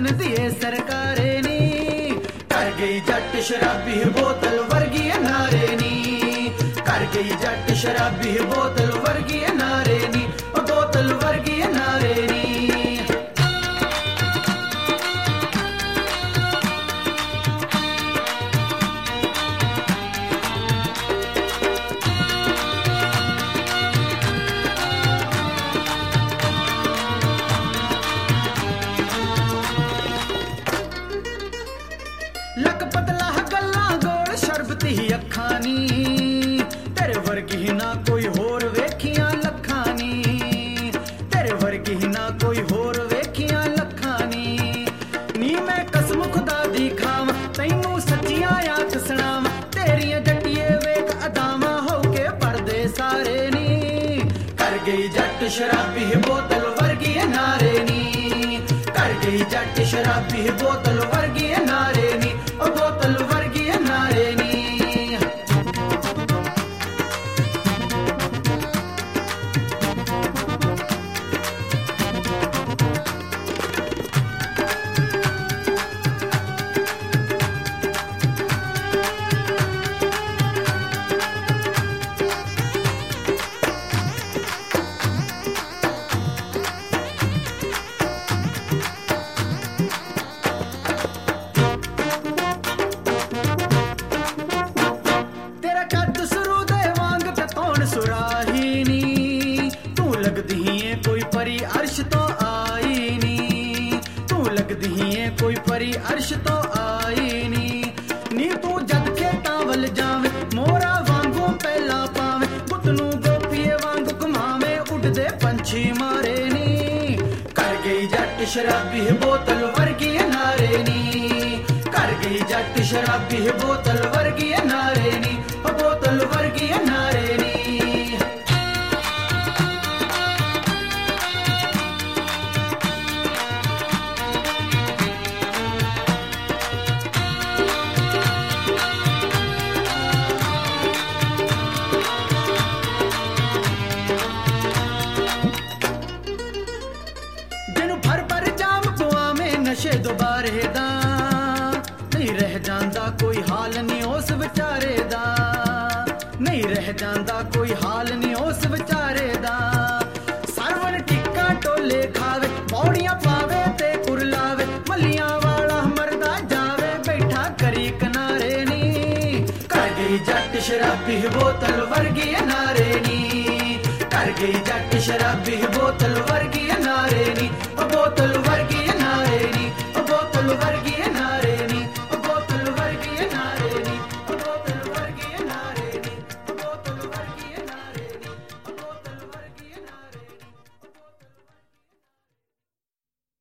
हुस्न दिए सरकारे नी, कर गई जट शराबी बोतल वर्गी नारे नी, कर गई जट शराबी बोतल वर्गी नारे नी, बोतल वर्गी नारे नी। लक पतला गल्ला गोल शरबती अखां नी, तेरे वर्गी ना कोई होर वेखियां लखां नी, तेरे वर्गी ना कोई होर वेखियां लखां नी। नी मैं कसम खुदा दी खावां तैनू सच्चियां आख सुणावां, तेरियां जट्टिए वेख अदावां हो के पर्दे सारे नी, कर गई जट शराबी बोतल वर्गी नारे नी, कर गई जट शराबी बोतल वर्गी नारे नी, बोतल वर्गी नारे नी। कोई परी अर्श तो आई नी, तू लगदी है कोई परी अर्श तो आई नी, नी तू जद खेतां वल जावे मोरा वांगू पहला पावे, पुतनू गोपीए वांग घुमावे उड़दे पंछी मारे नी, कर गई जट शराबी बोतल वर्गी नारे नी, कर गई जट शराबी बोतल वर्गी नारे नी, बोतल वर्गी नारे नी। नशे दोबारे दा नहीं रह जांदा कोई हाल नहीं उस विचारे दा, नहीं रह जांदा कोई हाल नहीं उस विचारे दा। सरवन टिक्का टोले खावे पौड़ियां पावे ते कुरलावे, मलियां वाला मरदा जावे बैठा करी किनारे नी, कर गई जट शराबी बोतल वर्गी नारे नी, कर गई जट शराबी बोतल वर्गी नारे नी, बोतल